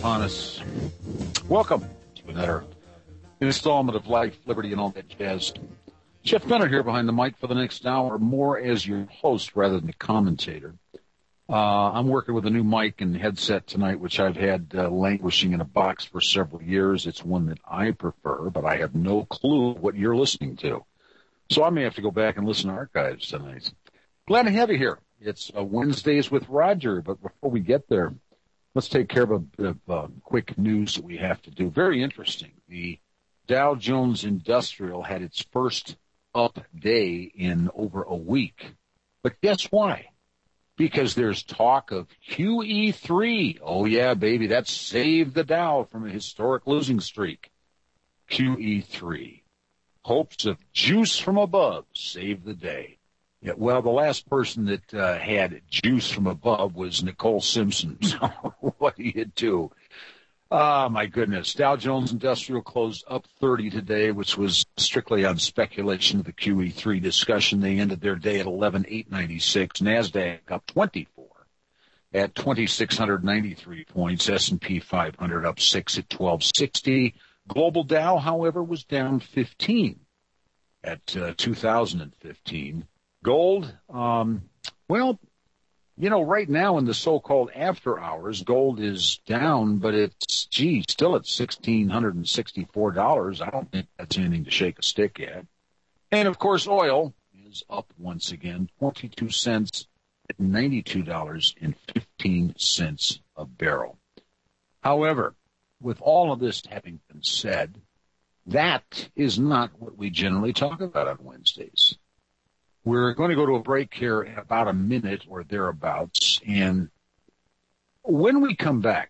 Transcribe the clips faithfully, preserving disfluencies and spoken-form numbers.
upon us. Welcome to another installment of Life, Liberty, and all that jazz. Jeff Bennett here behind the mic for the next hour, more as your host rather than the commentator. Uh, I'm working with a new mic and headset tonight, which I've had uh, languishing in a box for several years. It's one that I prefer, but I have no clue what you're listening to. So I may have to go back and listen to archives tonight. Glad to have you here. It's uh, Wednesdays with Roger, but before we get there, let's take care of a bit of uh, quick news that we have to do. Very interesting. The Dow Jones Industrial had its first up day in over a week. But guess why? Because there's talk of Q E three. Oh, yeah, baby, that saved the Dow from a historic losing streak. Q E three. Hopes of juice from above saved the day. Yeah, well, the last person that uh, had juice from above was Nicole Simpson. So what do you do? Oh, my goodness. Dow Jones Industrial closed up thirty today, which was strictly on speculation of the Q E three discussion. They ended their day at eleven eight ninety-six. NASDAQ up twenty-four at twenty-six ninety-three points. S and P five hundred up six at twelve sixty. Global Dow, however, was down fifteen at uh, two thousand fifteen. Gold, um, well, you know, right now in the so-called after hours, gold is down, but it's, gee, still at one thousand six hundred sixty-four dollars. I don't think that's anything to shake a stick at. And, of course, oil is up once again, twenty-two cents at ninety-two dollars and fifteen cents a barrel. However, with all of this having been said, that is not what we generally talk about on Wednesdays. We're going to go to a break here in about a minute or thereabouts. And when we come back,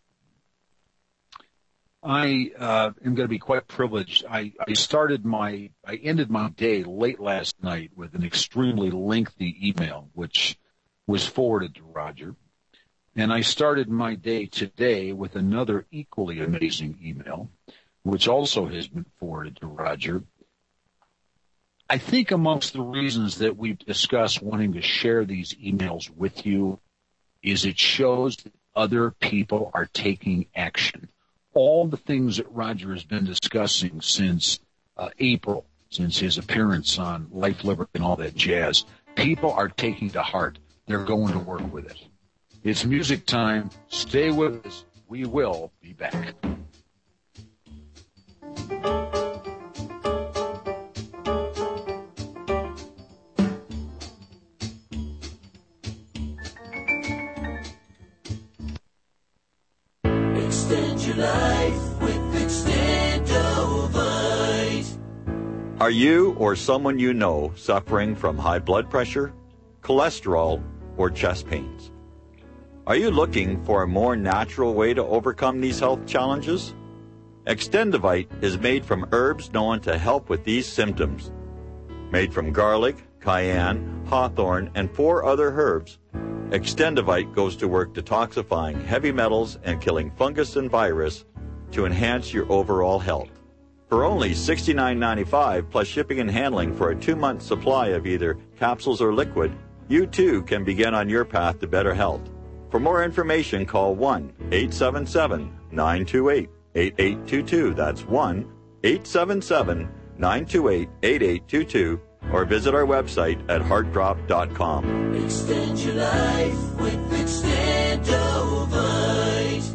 I uh, am going to be quite privileged. I, I started my, I ended my day late last night with an extremely lengthy email, which was forwarded to Roger. And I started my day today with another equally amazing email, which also has been forwarded to Roger. I think amongst the reasons that we've discussed wanting to share these emails with you is it shows that other people are taking action. All the things that Roger has been discussing since uh, April, since his appearance on Life, Liberty, and all that jazz, people are taking to heart. They're going to work with it. It's music time. Stay with us. We will be back. Extend your life with Extendovite. Are you or someone you know suffering from high blood pressure, cholesterol, or chest pains? Are you looking for a more natural way to overcome these health challenges? Extendovite is made from herbs known to help with these symptoms. Made from garlic, cayenne, hawthorn, and four other herbs, Extendovite goes to work detoxifying heavy metals and killing fungus and virus to enhance your overall health. For only sixty-nine ninety-five plus shipping and handling for a two-month supply of either capsules or liquid, you too can begin on your path to better health. For more information, call one eight seven seven, nine two eight, eight eight two two. That's one eight seven seven, nine two eight, eight eight two two. Or visit our website at heart drop dot com. Extend your life with Extendovite.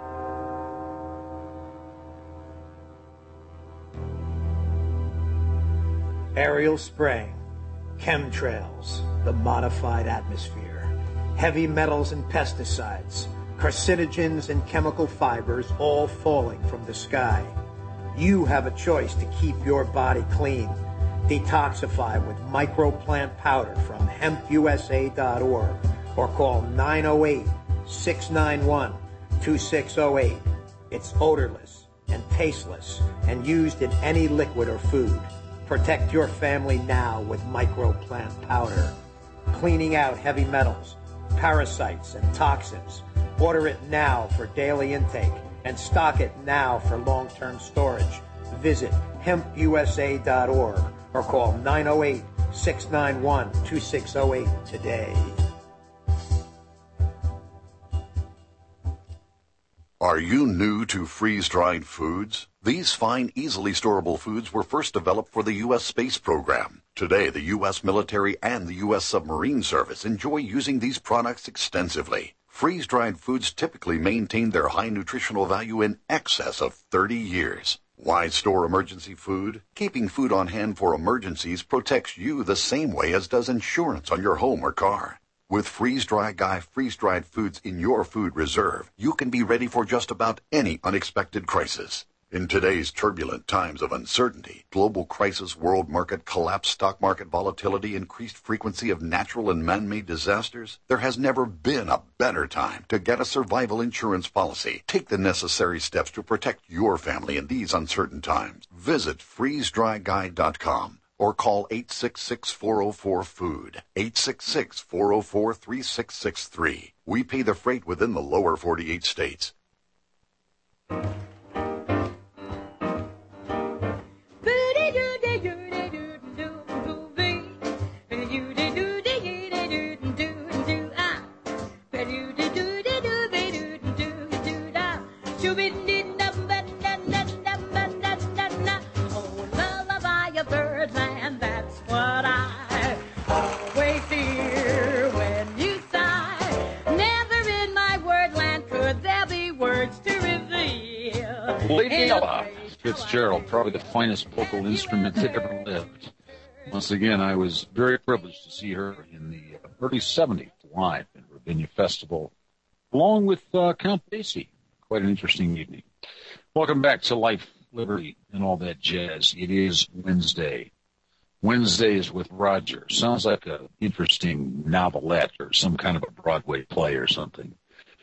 Aerial spraying, chemtrails, the modified atmosphere, heavy metals and pesticides, carcinogens and chemical fibers all falling from the sky. You have a choice to keep your body clean. Detoxify with microplant powder from hemp U S A dot org or call nine oh eight, six nine one, two six oh eight. It's odorless and tasteless and used in any liquid or food. Protect your family now with microplant powder. Cleaning out heavy metals, parasites, and toxins. Order it now for daily intake and stock it now for long-term storage. Visit hemp U S A dot org or call nine oh eight, six nine one, two six oh eight today. Are you new to freeze-dried foods? These fine, easily storable foods were first developed for the U S space program. Today, the U S military and the U S submarine service enjoy using these products extensively. Freeze-dried foods typically maintain their high nutritional value in excess of thirty years. Why store emergency food? Keeping food on hand for emergencies protects you the same way as does insurance on your home or car. With Freeze-Dry Guy freeze-dried foods in your food reserve, you can be ready for just about any unexpected crisis. In today's turbulent times of uncertainty, global crisis, world market collapse, stock market volatility, increased frequency of natural and man-made disasters, there has never been a better time to get a survival insurance policy. Take the necessary steps to protect your family in these uncertain times. Visit freeze dry guy dot com. Or call eight six six, four oh four, food, eight six six, four oh four, three six six three. We pay the freight within the lower forty-eight states. Lady Ella Fitzgerald, probably the finest vocal instrument that ever lived. Once again, I was very privileged to see her in the early seventies live in Ravinia Festival, along with uh, Count Basie. Quite an interesting evening. Welcome back to Life, Liberty, and all that jazz. It is Wednesday. Wednesdays with Roger. Sounds like an interesting novelette or some kind of a Broadway play or something.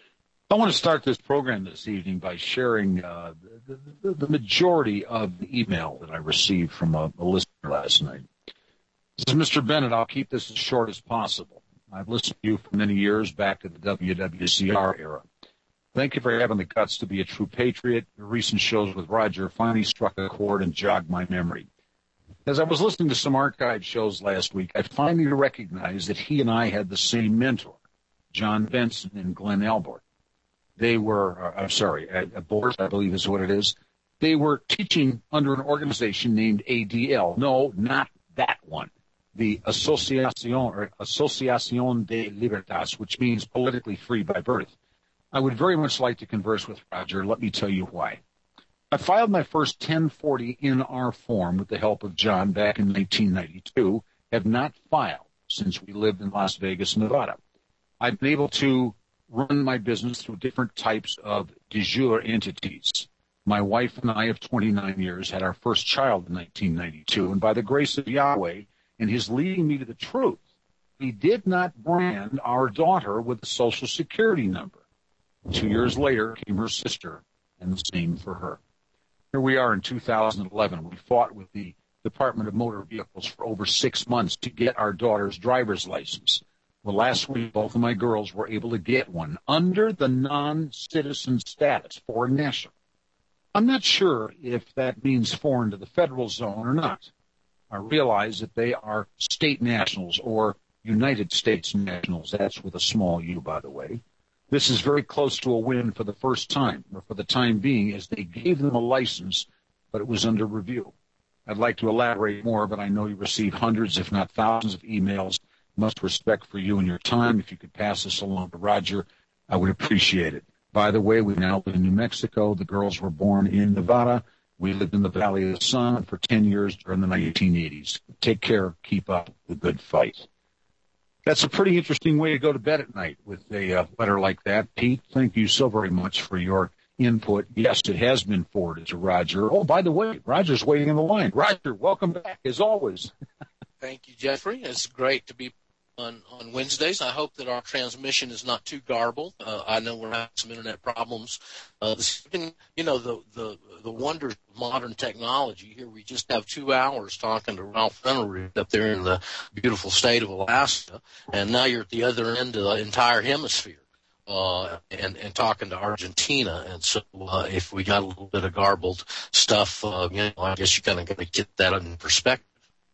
I want to start this program this evening by sharing uh, the, the, the majority of the email that I received from a, a listener last night. This is Mister Bennett. I'll keep this as short as possible. I've listened to you for many years, back to the W W C R era. Thank you for having the guts to be a true patriot. Your recent shows with Roger finally struck a chord and jogged my memory. As I was listening to some archive shows last week, I finally recognized that he and I had the same mentor, John Benson and Glenn Albert. They were, uh, I'm sorry, at, at Boris, I believe is what it is. They were teaching under an organization named A D L. No, not that one. The Asociación, or Asociación de Libertas, which means politically free by birth. I would very much like to converse with Roger. Let me tell you why. I filed my first ten forty N R form with the help of John back in nineteen ninety-two. Have not filed since we lived in Las Vegas, Nevada. I've been able to run my business through different types of de jure entities. My wife and I of twenty-nine years had our first child in nineteen ninety-two, and by the grace of Yahweh and his leading me to the truth, we did not brand our daughter with a social security number. Two years later came her sister, and the same for her. Here we are in two thousand eleven. We fought with the Department of Motor Vehicles for over six months to get our daughter's driver's license. Well, last week, both of my girls were able to get one under the non-citizen status, foreign national. I'm not sure if that means foreign to the federal zone or not. I realize that they are state nationals or United States nationals. That's with a small U, by the way. This is very close to a win for the first time, or for the time being, as they gave them a license, but it was under review. I'd like to elaborate more, but I know you receive hundreds, if not thousands, of emails. Much respect for you and your time. If you could pass this along to Roger, I would appreciate it. By the way, we now live in New Mexico. The girls were born in Nevada. We lived in the Valley of the Sun for ten years during the nineteen eighties. Take care. Keep up the good fight. That's a pretty interesting way to go to bed at night with a uh, letter like that. Pete, thank you so very much for your input. Yes, it has been forwarded to Roger. Oh, by the way, Roger's waiting in the line. Roger, welcome back, as always. Thank you, Jeffrey. It's great to be on, on Wednesdays. I hope that our transmission is not too garbled. Uh, I know we're having some internet problems. Uh, this, you know, the, the, the wonders of modern technology. Here we just have two hours talking to Ralph Renneroot up there in the beautiful state of Alaska, and now you're at the other end of the entire hemisphere. Uh, and, and talking to Argentina. And so uh, if we got a little bit of garbled stuff, uh, you know, I guess you kind of got to get that in perspective.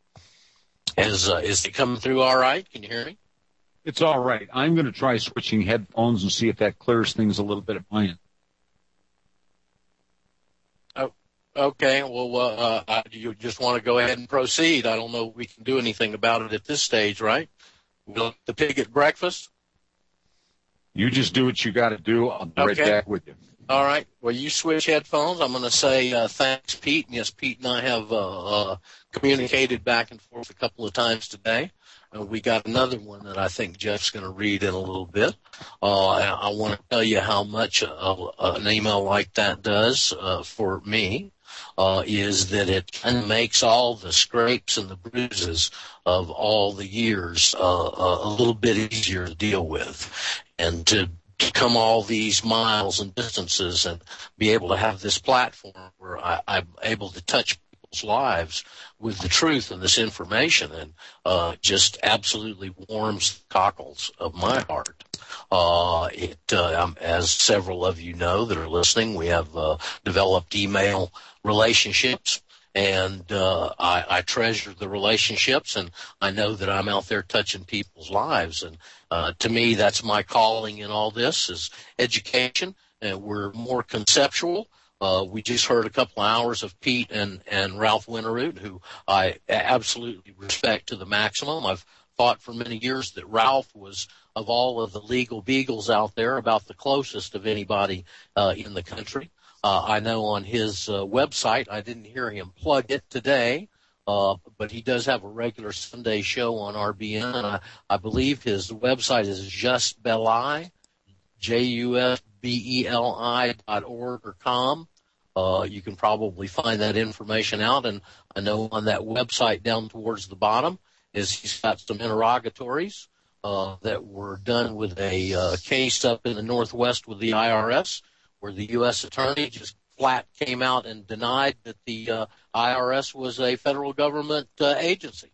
Is, uh, is it coming through all right? Can you hear me? It's all right. I'm going to try switching headphones and see if that clears things a little bit at my end. Okay, well, uh, uh, you just want to go ahead and proceed. I don't know if we can do anything about it at this stage, right? We'll let the pig at breakfast? You just do what you got to do. I'll be right Okay. back with you. All right. Well, you switch headphones. I'm going to say uh, thanks, Pete. And yes, Pete and I have uh, uh, communicated back and forth a couple of times today. Uh, we got another one that I think Jeff's going to read in a little bit. Uh, I, I want to tell you how much uh, an email like that does uh, for me. Uh, is that it kind of makes all the scrapes and the bruises of all the years uh, uh, a little bit easier to deal with. And to to come all these miles and distances and be able to have this platform where I, I'm able to touch people's lives with the truth and this information, and uh, just absolutely warms the cockles of my heart. Uh, it, uh, um, as several of you know that are listening, we have uh, developed email relationships. And uh, I, I treasure the relationships, and I know that I'm out there touching people's lives. And uh, to me, that's my calling in all this is education. And we're more conceptual. Uh, we just heard a couple of hours of Pete and, and Ralph Winterroot, who I absolutely respect to the maximum. I've thought for many years that Ralph was, of all of the legal beagles out there, about the closest of anybody uh, in the country. Uh, I know on his uh, website, I didn't hear him plug it today, uh, but he does have a regular Sunday show on R B N, and I, I believe his website is Just Beli, J U S B E L I dot org or com. Uh, you can probably find that information out, and I know on that website down towards the bottom is he's got some interrogatories uh, that were done with a uh, case up in the Northwest with the I R S, where the U S attorney just flat came out and denied that the uh, I R S was a federal government uh, agency.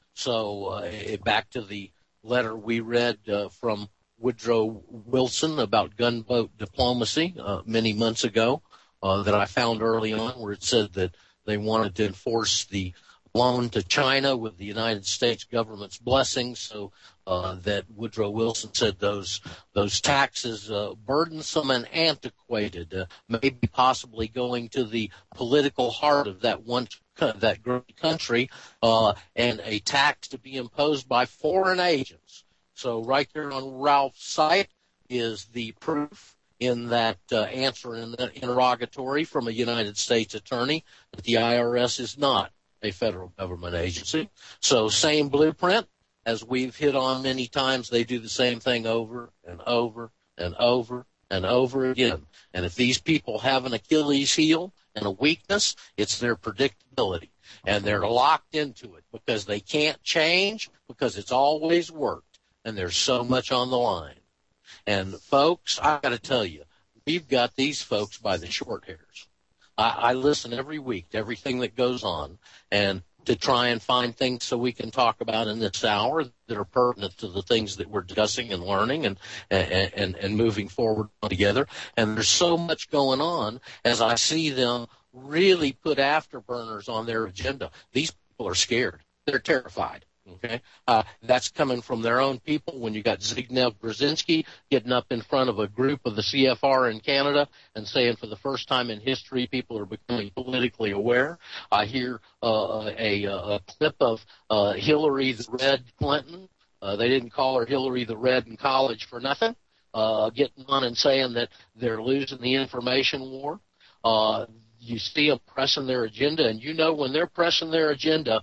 So uh, it, back to the letter we read uh, from Woodrow Wilson about gunboat diplomacy uh, many months ago uh, that I found early on, where it said that they wanted to enforce the loan to China with the United States government's blessing, so uh, that Woodrow Wilson said those those taxes uh, burdensome and antiquated, uh, maybe possibly going to the political heart of that one that great country, uh, and a tax to be imposed by foreign agents. So right there on Ralph's site is the proof in that uh, answer in the interrogatory from a United States attorney that the I R S is not a federal government agency. So same blueprint, as we've hit on many times, they do the same thing over and over and over and over again. And if these people have an Achilles heel and a weakness, it's their predictability. And they're locked into it because they can't change, because it's always worked. And there's so much on the line. And folks, I got to tell you, we've got these folks by the short hairs. I, I listen every week to everything that goes on, and to try and find things so we can talk about in this hour that are pertinent to the things that we're discussing and learning and and, and, and moving forward together. And there's so much going on as I see them really put afterburners on their agenda. These people are scared. They're terrified. Okay, uh, that's coming from their own people. When you got Zbigniew Brzezinski getting up in front of a group of the C F R in Canada and saying for the first time in history people are becoming politically aware. I hear uh, a, a clip of uh, Hillary the Red Clinton. Uh, they didn't call her Hillary the Red in college for nothing. Uh, getting on and saying that they're losing the information war. Uh, you see them pressing their agenda, and you know when they're pressing their agenda,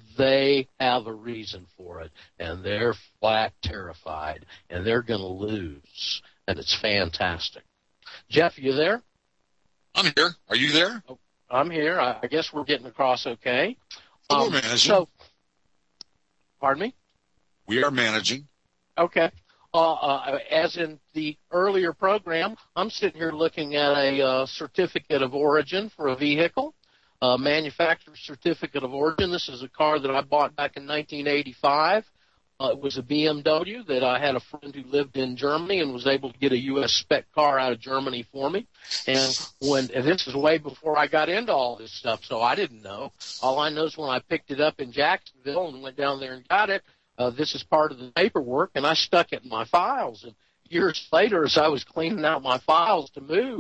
they have a reason for it, and they're flat terrified, and they're going to lose, and it's fantastic. Jeff, you there? I'm here. Are you there? Oh, I'm here. I, I guess we're getting across okay. Oh, Um, we're managing. so, pardon me? We are managing. Okay. Uh, uh, as in the earlier program, I'm sitting here looking at a uh, certificate of origin for a vehicle. Uh, manufacturer's certificate of origin. This is a car that I bought back in nineteen eighty-five. Uh, it was a B M W that I had a friend who lived in Germany and was able to get a U S spec car out of Germany for me. And when and this is way before I got into all this stuff, so I didn't know. All I know is when I picked it up in Jacksonville and went down there and got it, uh, this is part of the paperwork, and I stuck it in my files. And years later, as I was cleaning out my files to move,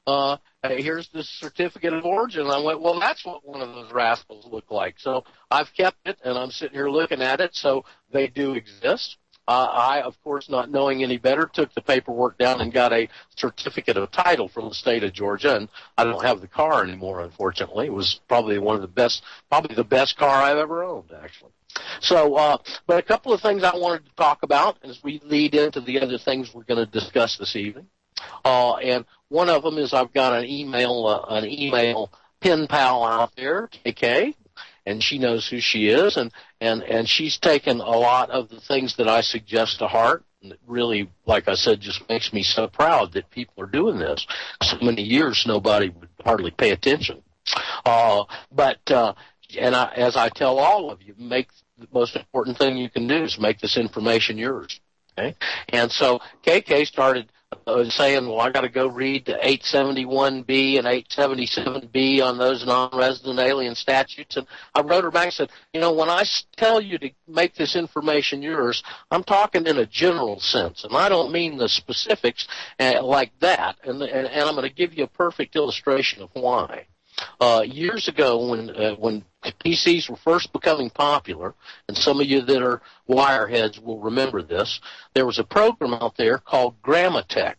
uh, hey, here's this certificate of origin. And I went, well, that's what one of those rascals look like. So I've kept it, and I'm sitting here looking at it. So they do exist. Uh, I, of course, not knowing any better, took the paperwork down and got a certificate of title from the state of Georgia, and I don't have the car anymore, unfortunately. It was probably one of the best, probably the best car I've ever owned, actually. So, uh, but a couple of things I wanted to talk about as we lead into the other things we're going to discuss this evening. Uh, and one of them is I've got an email, uh, an email pen pal out there, K K. And she knows who she is, and, and, and she's taken a lot of the things that I suggest to heart. And it really, like I said, just makes me so proud that people are doing this. So many years, nobody would hardly pay attention. Uh, but, uh, and I, as I tell all of you, make the most important thing you can do is make this information yours. Okay? And so K K started Uh, saying, well, I got to go read the eight seventy-one B and eight seventy-seven B on those non-resident alien statutes. And I wrote her back and said, you know, when I tell you to make this information yours, I'm talking in a general sense, and I don't mean the specifics uh, like that. And, and, and I'm going to give you a perfect illustration of why. Uh, years ago, when uh, when P Cs were first becoming popular, and some of you that are wireheads will remember this, there was a program out there called Grammatech,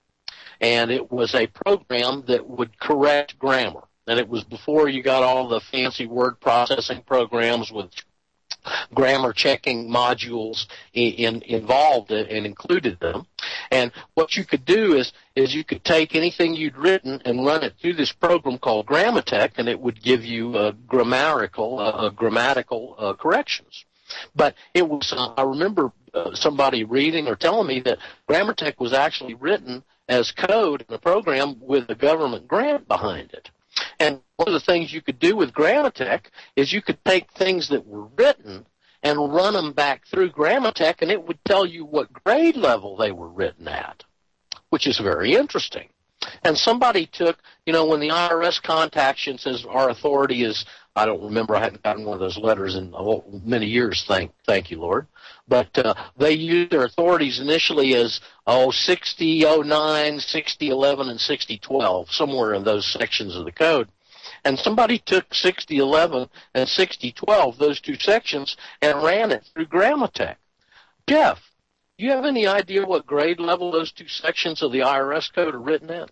and it was a program that would correct grammar. And it was before you got all the fancy word processing programs with grammar checking modules in, in, involved and included them. And what you could do is, is you could take anything you'd written and run it through this program called Grammatech, and it would give you uh, grammatical, uh, grammatical uh, corrections. But it was, uh, I remember uh, somebody reading or telling me that Grammatech was actually written as code in a program with a government grant behind it. And one of the things you could do with Grammatech is you could take things that were written and run them back through Grammatech, and it would tell you what grade level they were written at, which is very interesting. And somebody took, you know, when the I R S contacts you and says our authority is, I don't remember, I hadn't gotten one of those letters in oh, many years, thank thank you, Lord. But uh, they used their authorities initially as, oh, sixty oh nine, sixty eleven, and sixty twelve, somewhere in those sections of the code. And somebody took sixty eleven and sixty twelve, those two sections, and ran it through Grammatech. Jeff, do you have any idea what grade level those two sections of the I R S code are written in?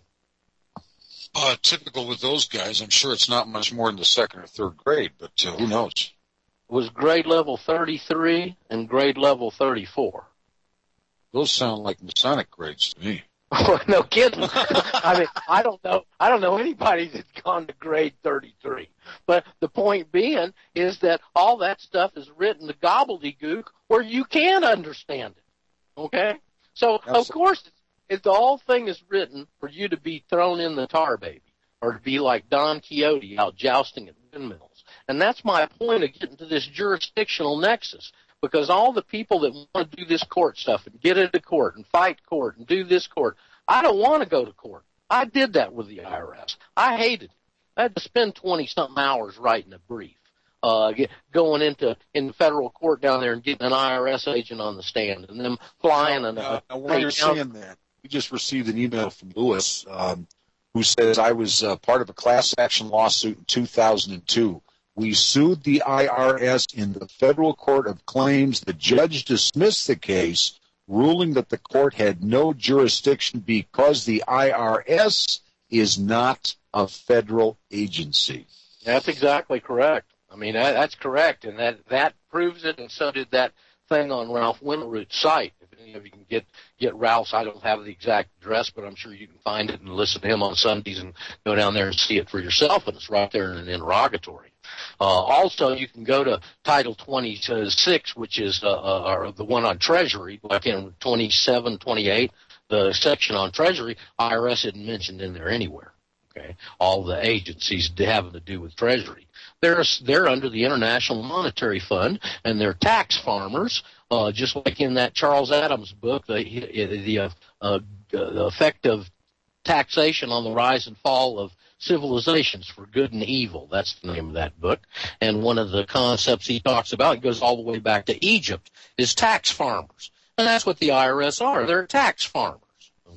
Uh, typical with those guys, I'm sure it's not much more than the second or third grade, but uh, who knows? It was grade level thirty-three and grade level thirty-four. Those sound like Masonic grades to me. No kidding. I mean, I don't know. I don't know anybody that's gone to grade thirty-three. But the point being is that all that stuff is written to gobbledygook where you can understand it. Okay? So, Absolutely. Of course, if the whole thing is written for you to be thrown in the tar baby or to be like Don Quixote out jousting at windmills. And that's my point of getting to this jurisdictional nexus. Because all the people that want to do this court stuff and get into court and fight court and do this court, I don't want to go to court. I did that with the I R S. I hated it. I had to spend twenty-something hours writing a brief, uh, get, going into in the federal court down there and getting an I R S agent on the stand and them flying. and uh, uh, While you're saying that, we just received an email from Lewis um, who says, I was uh, part of a class action lawsuit in two thousand two. We sued the I R S in the federal court of claims. The judge dismissed the case, ruling that the court had no jurisdiction because the I R S is not a federal agency. That's exactly correct. I mean, that, that's correct, and that, that proves it, and so did that thing on Ralph Winteroot's site. If any of you can get, get Ralph's, I don't have the exact address, but I'm sure you can find it and listen to him on Sundays and go down there and see it for yourself, and it's right there in an interrogatory. Uh, also, you can go to Title twenty-six, which is uh, uh, the one on Treasury, like in twenty-seven, twenty-eight, the section on Treasury. I R S isn't mentioned in there anywhere. Okay, all the agencies having to do with Treasury. They're they're under the International Monetary Fund, and they're tax farmers, uh, just like in that Charles Adams book, the the, uh, uh, the effect of taxation on the rise and fall of civilizations for good and evil. That's the name of that book. And one of the concepts he talks about, it goes all the way back to Egypt, is tax farmers. And that's what the I R S are. They're tax farmers.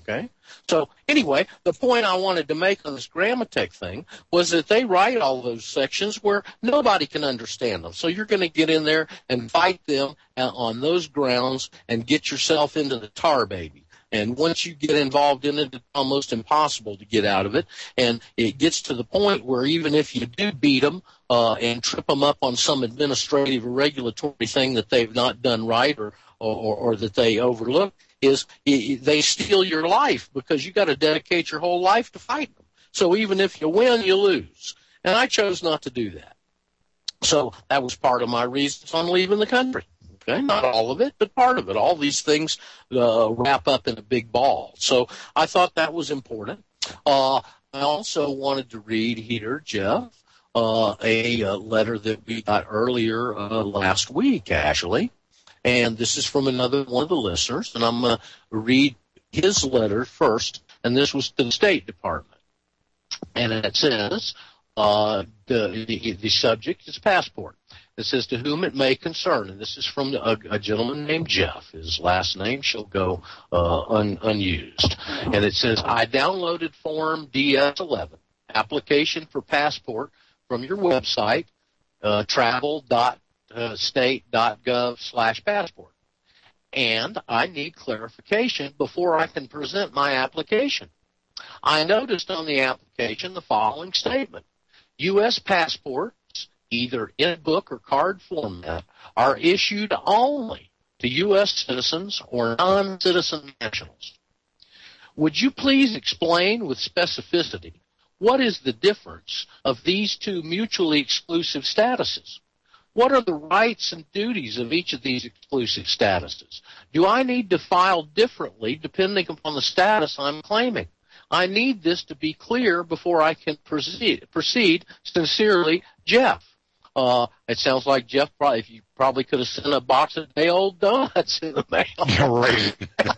Okay? So anyway, the point I wanted to make on this Grammatech thing was that they write all those sections where nobody can understand them. So you're going to get in there and fight them on those grounds and get yourself into the tar baby. And once you get involved in it, it's almost impossible to get out of it. And it gets to the point where even if you do beat them uh, and trip them up on some administrative or regulatory thing that they've not done right or or, or that they overlook, is they steal your life because you got to dedicate your whole life to fighting them. So even if you win, you lose. And I chose not to do that. So that was part of my reasons on leaving the country. Okay, not all of it, but part of it. All these things uh, wrap up in a big ball. So I thought that was important. Uh, I also wanted to read here, Jeff, uh, a, a letter that we got earlier uh, last week, actually. And this is from another one of the listeners, and I'm going to read his letter first, and this was to the State Department. And it says, uh, the, the, the subject is passport. It says, to whom it may concern, and this is from a, a gentleman named Jeff. His last name shall go uh, un, unused. And it says, I downloaded Form D S eleven, application for passport, from your website, uh, travel dot state dot gov slash passport. And I need clarification before I can present my application. I noticed on the application the following statement. U S passports, either in book or card format, are issued only to U S citizens or non-citizen nationals. Would you please explain with specificity what is the difference of these two mutually exclusive statuses? What are the rights and duties of each of these exclusive statuses? Do I need to file differently depending upon the status I'm claiming? I need this to be clear before I can proceed. proceed. Sincerely, Jeff. Uh, it sounds like Jeff probably, if you probably could have sent a box of day-old donuts in the mail. Yeah, right.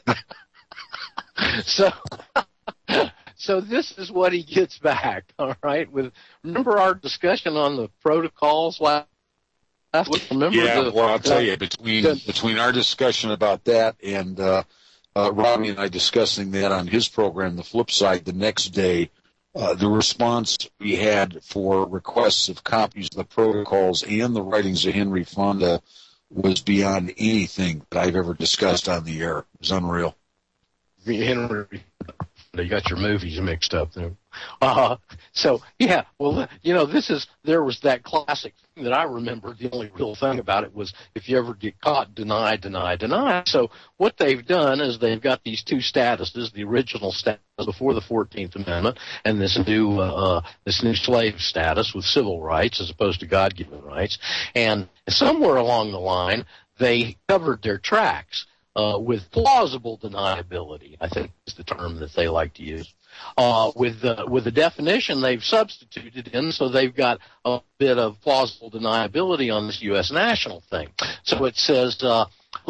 so, so this is what he gets back. All right. With remember our discussion on the protocols last. Remember yeah, the, well, I'll tell the, you, between the, between our discussion about that and uh, uh, Robbie and I discussing that on his program, The Flip Side, the next day, uh, the response we had for requests of copies of the protocols and the writings of Henry Fonda was beyond anything that I've ever discussed on the air. It was unreal. Henry, you got your movies mixed up there. Uh, so, yeah, well, you know, this is, there was that classic thing that I remember. The only real thing about it was if you ever get caught, deny, deny, deny. So what they've done is they've got these two statuses, the original status before the fourteenth Amendment and this new, uh, this new slave status with civil rights as opposed to God-given rights. And somewhere along the line, they covered their tracks. Uh, with plausible deniability, I think is the term that they like to use. Uh, with the, with the definition they've substituted in, so they've got a bit of plausible deniability on this U S national thing. So it says, uh,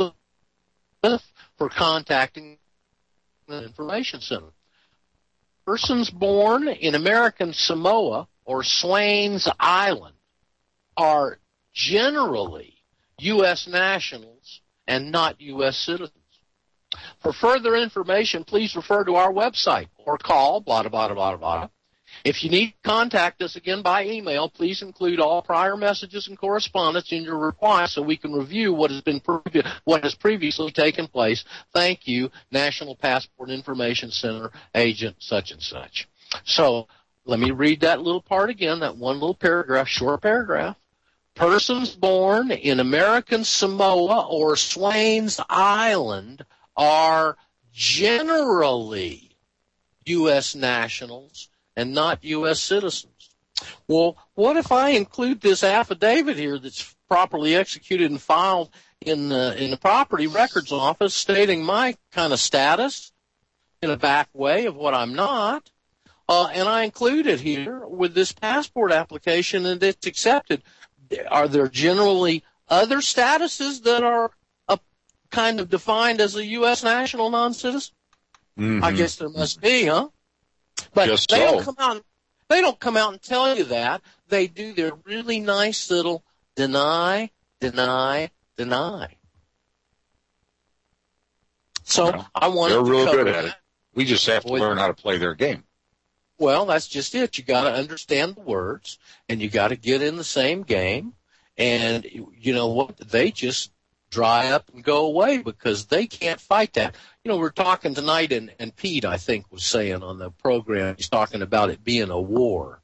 for contacting the information center. Persons born in American Samoa or Swains Island are generally U S nationals and not U S citizens. For further information, please refer to our website or call, blah, blah, blah, blah, blah. If you need to contact us again by email, please include all prior messages and correspondence in your reply so we can review what has been previ- what has previously taken place. Thank you, National Passport Information Center, agent such and such. So let me read that little part again, that one little paragraph, short paragraph. Persons born in American Samoa or Swains Island are generally U S nationals and not U S citizens. Well, what if I include this affidavit here that's properly executed and filed in the, in the property records office stating my kind of status in a back way of what I'm not, uh, and I include it here with this passport application and it's accepted? Are there generally other statuses that are uh, kind of defined as a U S national non-citizen? Mm-hmm. I guess there must be, huh? But Just they so. don't come out. They don't come out and tell you that. They do their really nice little deny, deny, deny. So well, I wanted they're to real cover good at that. it. We just have to Boy, learn how to play their game. Well, that's just it. You got to understand the words, and you got to get in the same game. And you know what? They just dry up and go away because they can't fight that. You know, we're talking tonight, and, and Pete, I think, was saying on the program, he's talking about it being a war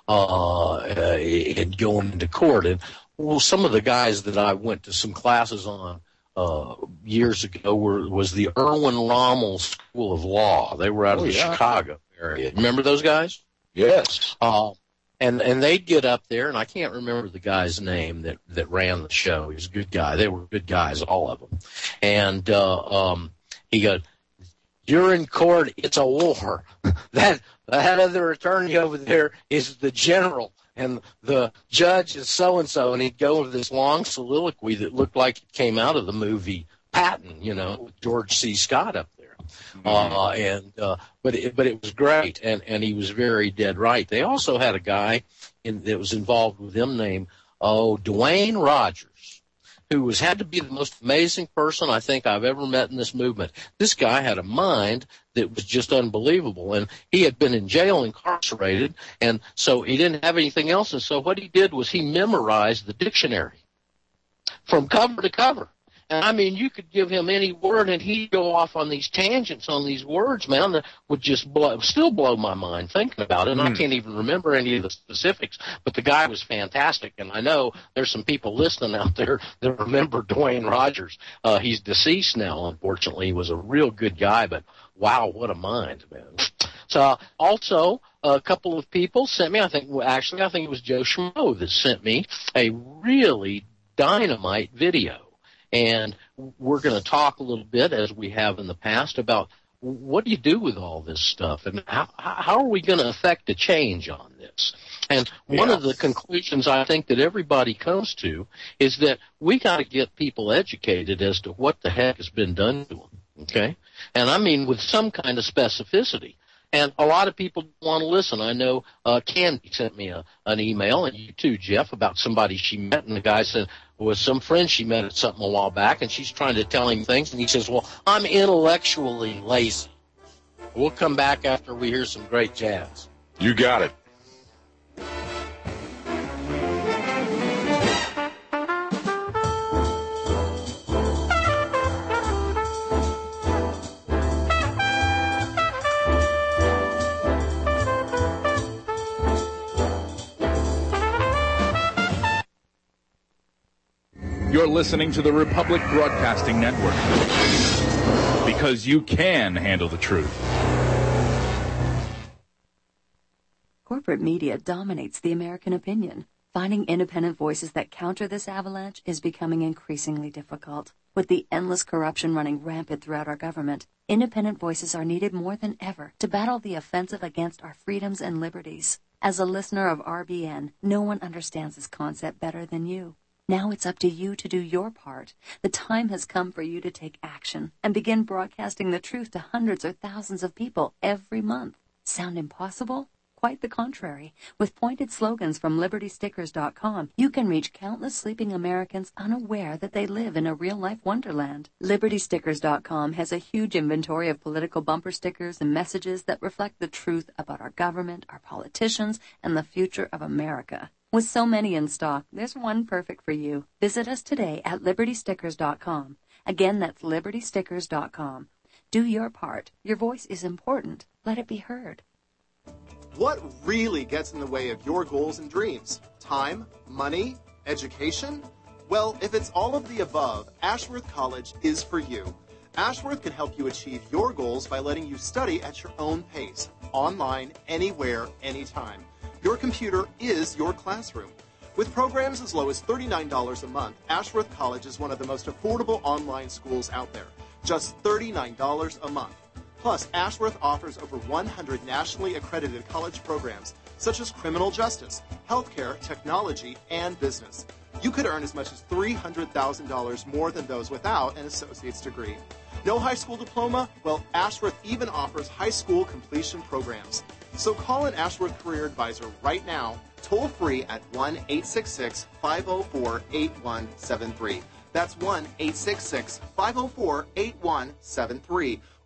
uh, and going into court. And well, some of the guys that I went to some classes on uh, years ago were was the Erwin Rommel School of Law. They were out of Oh, the yeah. Chicago area. Remember those guys? Yes. Uh, and and they'd get up there, and I can't remember the guy's name that, that ran the show. He was a good guy. They were good guys, all of them. And uh, um, he goes, "You're in court. It's a war. that that other attorney over there is the general, and the judge is so and so." And he'd go into this long soliloquy that looked like it came out of the movie Patton, you know, with George C. Scott up there. Uh, and uh, but it, but it was great, and, and he was very dead right. They also had a guy in, that was involved with them named oh Dwayne Rogers, who was had to be the most amazing person I think I've ever met in this movement. This guy had a mind that was just unbelievable, and he had been in jail, incarcerated, and so he didn't have anything else. And so what he did was he memorized the dictionary from cover to cover. And, I mean, you could give him any word, and he'd go off on these tangents on these words, man, that would just blow, still blow my mind thinking about it. And mm. I can't even remember any of the specifics, but the guy was fantastic. And I know there's some people listening out there that remember Dwayne Rogers. Uh, he's deceased now, unfortunately. He was a real good guy, but, wow, what a mind, man. So also a couple of people sent me, I think, well, actually, I think it was Joe Schmo that sent me a really dynamite video. And we're going to talk a little bit, as we have in the past, about what do you do with all this stuff, and how, how are we going to affect a change on this? And one yeah. of the conclusions I think that everybody comes to is that we got to get people educated as to what the heck has been done to them, okay? And I mean with some kind of specificity. And a lot of people want to listen. I know uh, Candy sent me a, an email, and you too, Jeff, about somebody she met, and the guy said, was some friend she met at something a while back, and she's trying to tell him things, and he says, well, I'm intellectually lazy. We'll come back after we hear some great jazz. You got it. You're listening to the Republic Broadcasting Network, because you can handle the truth. Corporate media dominates the American opinion. Finding independent voices that counter this avalanche is becoming increasingly difficult. With the endless corruption running rampant throughout our government, independent voices are needed more than ever to battle the offensive against our freedoms and liberties. As a listener of R B N, no one understands this concept better than you. Now it's up to you to do your part. The time has come for you to take action and begin broadcasting the truth to hundreds or thousands of people every month. Sound impossible? Quite the contrary. With pointed slogans from Liberty Stickers dot com, you can reach countless sleeping Americans unaware that they live in a real-life wonderland. Liberty Stickers dot com has a huge inventory of political bumper stickers and messages that reflect the truth about our government, our politicians, and the future of America. With so many in stock, there's one perfect for you. Visit us today at Liberty Stickers dot com. Again, that's Liberty Stickers dot com. Do your part. Your voice is important. Let it be heard. What really gets in the way of your goals and dreams? Time? Money? Education? Well, if it's all of the above, Ashworth College is for you. Ashworth can help you achieve your goals by letting you study at your own pace, online, anywhere, anytime. Your computer is your classroom. With programs as low as thirty-nine dollars a month, Ashworth College is one of the most affordable online schools out there. Just thirty-nine dollars a month. Plus, Ashworth offers over one hundred nationally accredited college programs, such as criminal justice, healthcare, technology, and business. You could earn as much as three hundred thousand dollars more than those without an associate's degree. No high school diploma? Well, Ashworth even offers high school completion programs. So call an Ashworth Career Advisor right now, toll free at one eight six six, five oh four, eight one seven three. That's one eight six six, five oh four, eight one seven three.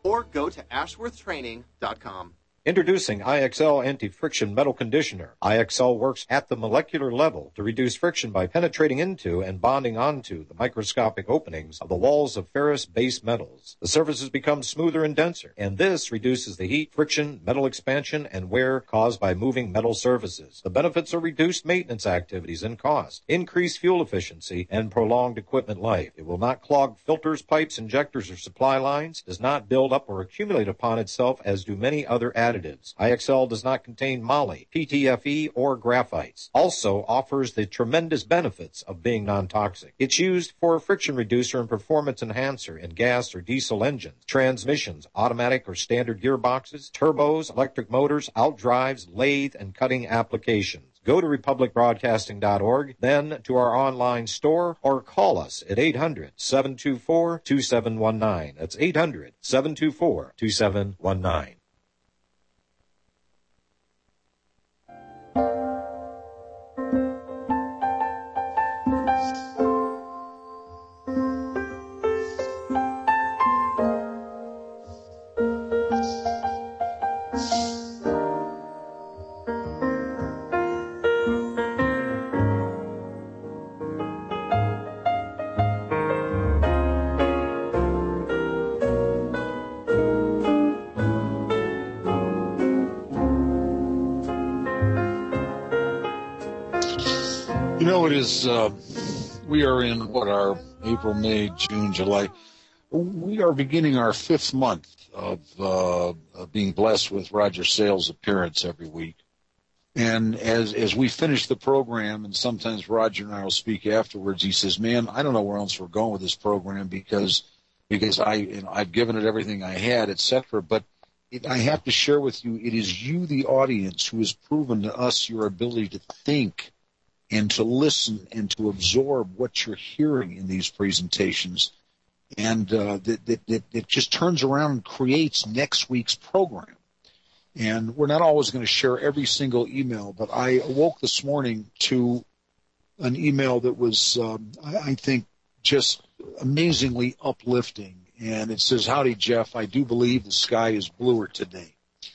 or go to ashworth training dot com. Introducing I X L Anti-Friction Metal Conditioner. I X L works at the molecular level to reduce friction by penetrating into and bonding onto the microscopic openings of the walls of ferrous-based metals. The surfaces become smoother and denser, and this reduces the heat, friction, metal expansion, and wear caused by moving metal surfaces. The benefits are reduced maintenance activities and cost, increased fuel efficiency, and prolonged equipment life. It will not clog filters, pipes, injectors, or supply lines, does not build up or accumulate upon itself as do many other additives. Additives. I X L does not contain moly, P T F E, or graphites. Also offers the tremendous benefits of being non-toxic. It's used for a friction reducer and performance enhancer in gas or diesel engines, transmissions, automatic or standard gearboxes, turbos, electric motors, outdrives, lathe, and cutting applications. Go to republic broadcasting dot org, then to our online store, or call us at eight hundred, seven two four, two seven one nine. That's eight hundred, seven two four, two seven one nine. You know, it is, uh, we are in what, our April, May, June, July. We are beginning our fifth month of, uh, of being blessed with Roger Sales' appearance every week. And as as we finish the program, and sometimes Roger and I will speak afterwards, he says, man, I don't know where else we're going with this program because because I, you know, I've given it everything I had, et cetera. But it, I have to share with you, it is you, the audience, who has proven to us your ability to think and to listen and to absorb what you're hearing in these presentations. And uh, that, that, that it just turns around and creates next week's program. And we're not always going to share every single email, but I awoke this morning to an email that was, um, I, I think, just amazingly uplifting. And it says, howdy, Jeff. I do believe the sky is bluer today.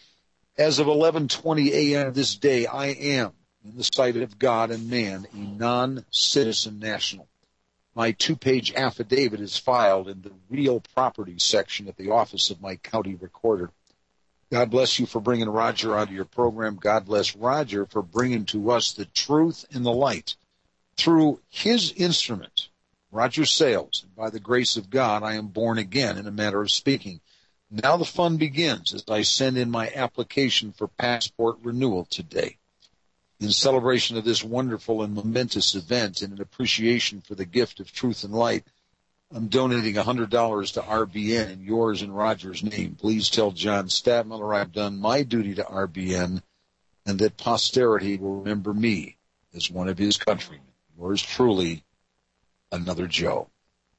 As of eleven twenty a.m. this day, I am, in the sight of God and man, a non-citizen national. My two-page affidavit is filed in the real property section at the office of my county recorder. God bless you for bringing Roger onto your program. God bless Roger for bringing to us the truth and the light. Through his instrument, Roger Sales, and by the grace of God, I am born again, in a manner of speaking. Now the fun begins as I send in my application for passport renewal today. In celebration of this wonderful and momentous event and in appreciation for the gift of truth and light, I'm donating one hundred dollars to R B N in yours and Roger's name. Please tell John Stadtmiller I've done my duty to R B N and that posterity will remember me as one of his countrymen. Yours truly, Another Joe.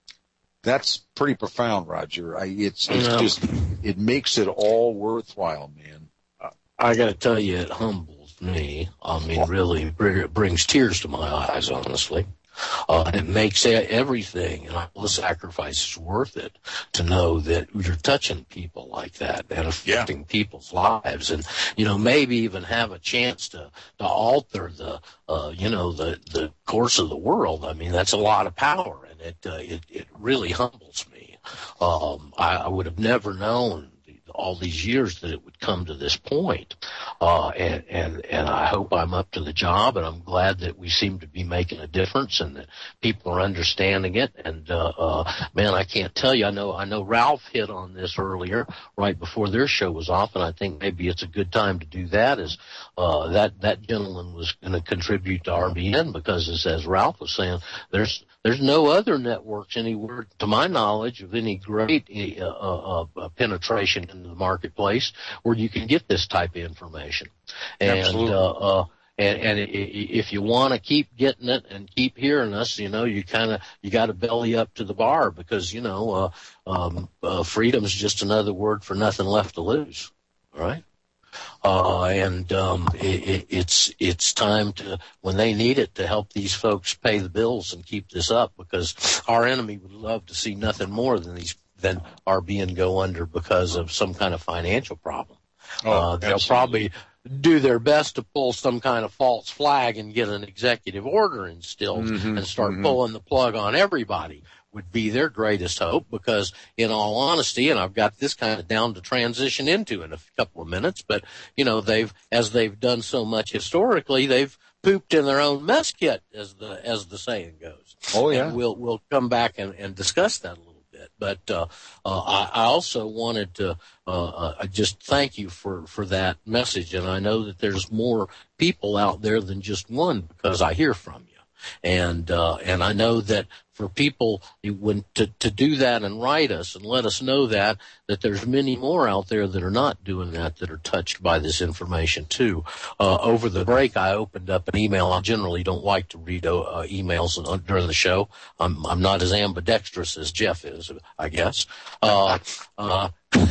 That's pretty profound, Roger. I, it's it's Yeah. just, it makes it all worthwhile, man. I got to tell you, it humbles me. I mean, really, it brings tears to my eyes, honestly. Uh, it makes everything and all the sacrifices worth it to know that you're touching people like that and affecting yeah. people's lives, and you know, maybe even have a chance to to alter the uh, you know the the course of the world. I mean, that's a lot of power, and it uh, it it really humbles me. Um, I, I would have never known all these years that it would come to this point. Uh, and, and, and I hope I'm up to the job, and I'm glad that we seem to be making a difference and that people are understanding it. And, uh, uh, man, I can't tell you, I know, I know Ralph hit on this earlier right before their show was off, and I think maybe it's a good time to do that is, uh, that, that gentleman was going to contribute to R B N because as, as Ralph was saying, there's, There's no other networks anywhere, to my knowledge, of any great uh, uh, uh, penetration into the marketplace where you can get this type of information. And, Absolutely. uh, uh, and, and if you want to keep getting it and keep hearing us, you know, you kind of, you got to belly up to the bar because, you know, uh, um, uh, freedom's just another word for nothing left to lose. All right. Uh, and, um, it, it, it's, it's time to, when they need it, to help these folks pay the bills and keep this up because our enemy would love to see nothing more than these, than are being go under because of some kind of financial problem. Oh, uh, they'll absolutely. probably do their best to pull some kind of false flag and get an executive order instilled Mm-hmm, and start mm-hmm. pulling the plug on everybody would be their greatest hope, because in all honesty, and I've got this kind of down to transition into in a couple of minutes, but you know, they've, as they've done so much historically, they've pooped in their own mess kit, as the, as the saying goes. Oh, yeah. And we'll, we'll come back and, and discuss that a little bit. But, uh, uh, I, I also wanted to, uh, uh, just thank you for, for that message. And I know that there's more people out there than just one, because I hear from you. And, uh, and I know that for people when to, to do that and write us and let us know that, that there's many more out there that are not doing that, that are touched by this information too. Uh, over the break, I opened up an email. I generally don't like to read uh, emails during the show. I'm, I'm not as ambidextrous as Jeff is, I guess. Uh, uh,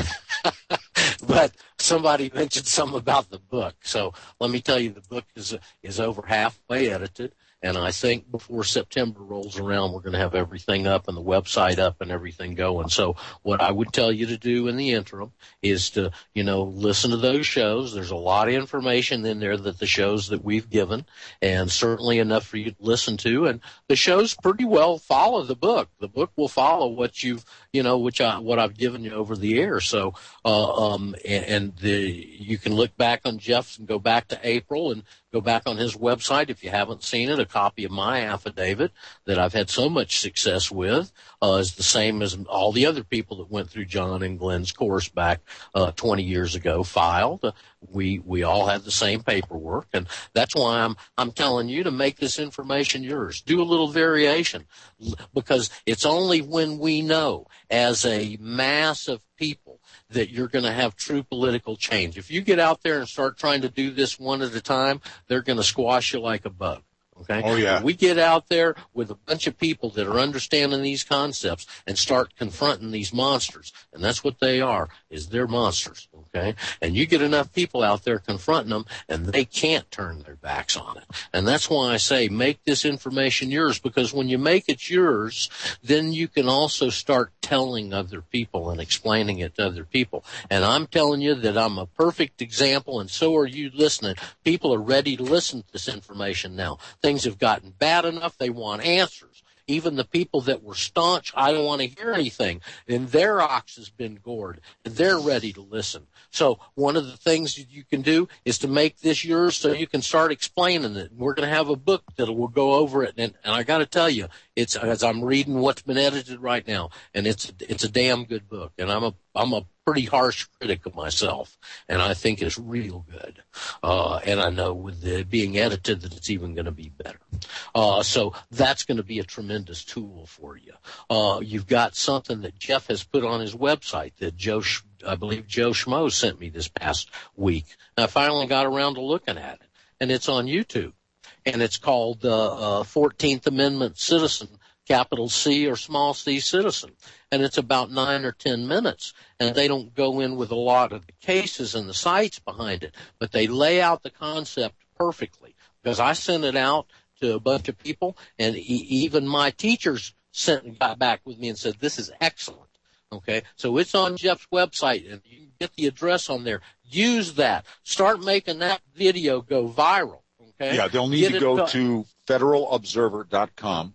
but somebody mentioned something about the book. So let me tell you, the book is, is over halfway edited. And I think before September rolls around, we're going to have everything up and the website up and everything going. So what I would tell you to do in the interim is to, you know, listen to those shows. There's a lot of information in there that the shows that we've given, and certainly enough for you to listen to. And the shows pretty well follow the book. The book will follow what you've, you know, which I, what I've given you over the air. So, uh, um, and, and the, you can look back on Jeff's and go back to April and go back on his website if you haven't seen it. A copy of my affidavit that I've had so much success with uh, is the same as all the other people that went through John and Glenn's course back uh, twenty years ago filed. Uh, we we all had the same paperwork, and that's why I'm I'm telling you to make this information yours. Do a little variation, because it's only when we know as a mass of people that you're going to have true political change. If you get out there and start trying to do this one at a time, they're going to squash you like a bug. Okay. Oh, yeah. If we get out there with a bunch of people that are understanding these concepts and start confronting these monsters, and that's what they are, is they're monsters. Okay. And you get enough people out there confronting them, and they can't turn their backs on it. And that's why I say make this information yours, because when you make it yours, then you can also start telling other people and explaining it to other people. And I'm telling you that I'm a perfect example, and so are you listening. People are ready to listen to this information now. Things have gotten bad enough. They want answers. Even the people that were staunch, I don't want to hear anything, and their ox has been gored, and they're ready to listen. So one of the things that you can do is to make this yours so you can start explaining it. We're going to have a book that will go over it, and, and I got to tell you, it's as I'm reading what's been edited right now, and it's it's a damn good book. And I'm a I'm a pretty harsh critic of myself, and I think it's real good. Uh, and I know with it being edited that it's even going to be better. Uh, so that's going to be a tremendous tool for you. Uh, you've got something that Jeff has put on his website that Joe, I believe Joe Schmo sent me this past week. And I finally got around to looking at it, and it's on YouTube. And it's called uh, uh, fourteenth Amendment Citizen, capital C or small c citizen. And it's about nine or ten minutes. And they don't go in with a lot of the cases and the sites behind it, but they lay out the concept perfectly. Because I sent it out to a bunch of people, and e- even my teachers sent and got back with me and said, this is excellent. Okay, so it's on Jeff's website, and you can get the address on there. Use that. Start making that video go viral. Okay? Yeah, they'll need Get to it go done. to federal observer dot com.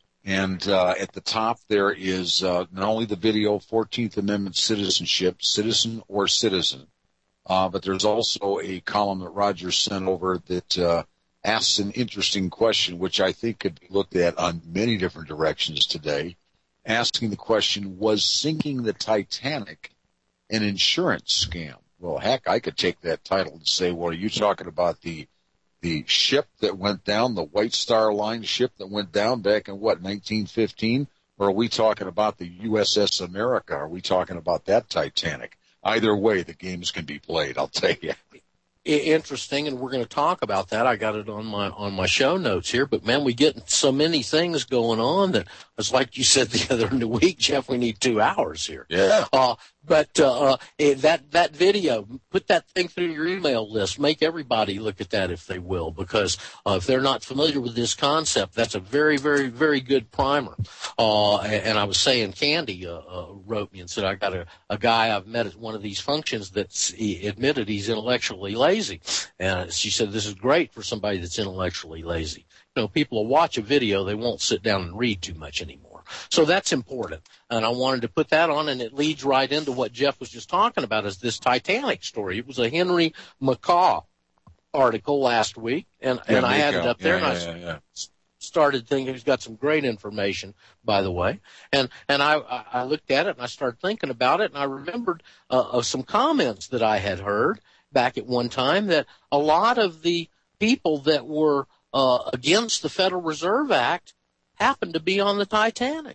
And uh, at the top there is uh, not only the video, fourteenth Amendment citizenship, citizen or citizen, uh, but there's also a column that Roger sent over that uh, asks an interesting question, which I think could be looked at on many different directions today, asking the question, was sinking the Titanic an insurance scam? Well, heck, I could take that title and say, well, are you talking about the the ship that went down, the White Star Line ship that went down back in, what, nineteen fifteen? Or are we talking about the U S S America? Are we talking about that Titanic? Either way, the games can be played, I'll tell you. Interesting, and we're going to talk about that. I got it on my on my show notes here, but man, we get so many things going on that it's like you said the other week, Jeff. We need two hours here. Yeah. Uh, But uh, that that video, put that thing through your email list. Make everybody look at that if they will, because uh, if they're not familiar with this concept, that's a very, very, very good primer. Uh, and I was saying, Candy uh, uh, wrote me and said, I got a, a guy I've met at one of these functions that's he admitted he's intellectually lazy. And she said, this is great for somebody that's intellectually lazy. You know, people will watch a video, they won't sit down and read too much anymore. So that's important. And I wanted to put that on, and it leads right into what Jeff was just talking about, is this Titanic story. It was a Henry McCaw article last week, and, yeah, and I had it up there, yeah, and yeah, I yeah. started thinking, he's got some great information, by the way. And and I, I looked at it, and I started thinking about it, and I remembered uh, of some comments that I had heard back at one time that a lot of the people that were uh, against the Federal Reserve Act happened to be on the Titanic.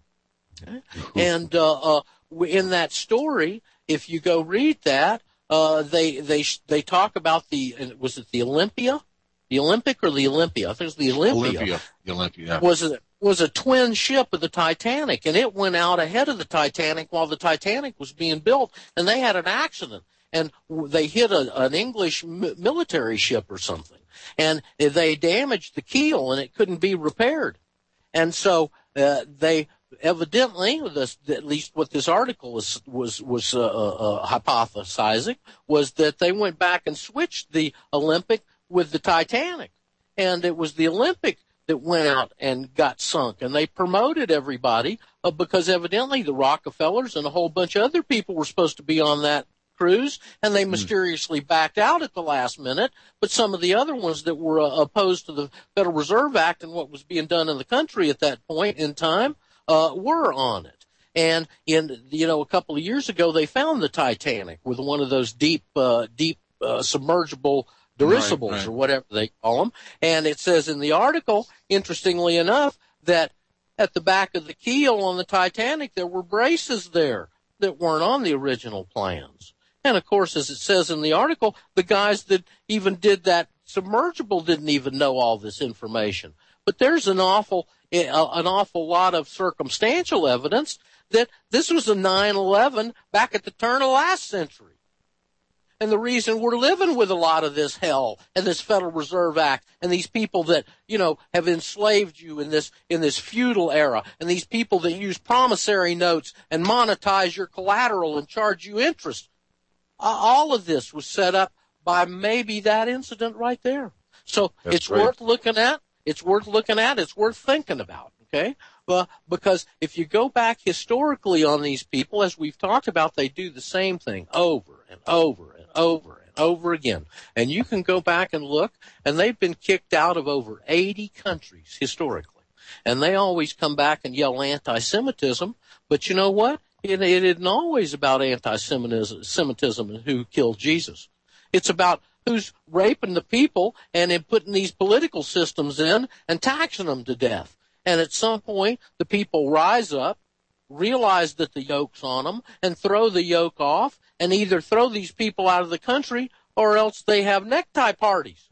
Okay? And uh, uh, in that story, if you go read that, uh, they they they talk about the, was it the Olympia, the Olympic or the Olympia? I think it was the Olympia. Olympia, the Olympia. Yeah. Was a was a twin ship of the Titanic, and it went out ahead of the Titanic while the Titanic was being built, and they had an accident, and they hit a, an English military ship or something, and they damaged the keel, and it couldn't be repaired. And so uh, they evidently, this, at least what this article was was was uh, uh, hypothesizing, was that they went back and switched the Olympic with the Titanic, and it was the Olympic that went out and got sunk, and they promoted everybody uh, because evidently the Rockefellers and a whole bunch of other people were supposed to be on that cruise, and they mysteriously backed out at the last minute. But some of the other ones that were uh, opposed to the Federal Reserve Act and what was being done in the country at that point in time uh, were on it. And in, you know, a couple of years ago, they found the Titanic with one of those deep, uh, deep uh, submergible dirigibles right, right. or whatever they call them. And it says in the article, interestingly enough, that at the back of the keel on the Titanic, there were braces there that weren't on the original plans. And, of course, as it says in the article, the guys that even did that submergible didn't even know all this information. But there's an awful, uh, an awful lot of circumstantial evidence that this was a nine eleven back at the turn of last century. And the reason we're living with a lot of this hell and this Federal Reserve Act and these people that, you know, have enslaved you in this, in this feudal era, and these people that use promissory notes and monetize your collateral and charge you interest. All of this was set up by maybe that incident right there. So That's it's right. worth looking at. It's worth looking at. It's worth thinking about. Okay. Well, because if you go back historically on these people, as we've talked about, they do the same thing over and over and over and over again. And you can go back and look, and they've been kicked out of over eighty countries historically. And they always come back and yell anti-Semitism. But you know what? It, it isn't always about anti-Semitism and who killed Jesus. It's about who's raping the people and then putting these political systems in and taxing them to death. And at some point, the people rise up, realize that the yoke's on them, and throw the yoke off, and either throw these people out of the country or else they have necktie parties.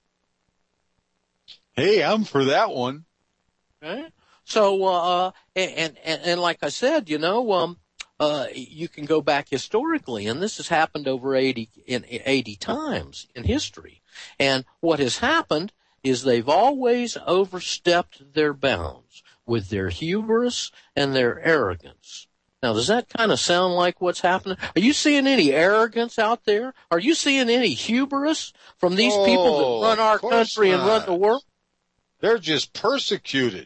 Hey, I'm for that one. Okay? So, uh, and, and, and like I said, you know, um, Uh, you can go back historically, and this has happened over eighty, in eighty times in history. And what has happened is they've always overstepped their bounds with their hubris and their arrogance. Now, does that kind of sound like what's happening? Are you seeing any arrogance out there? Are you seeing any hubris from these oh, people that run our country not. and run the world? They're just persecuted.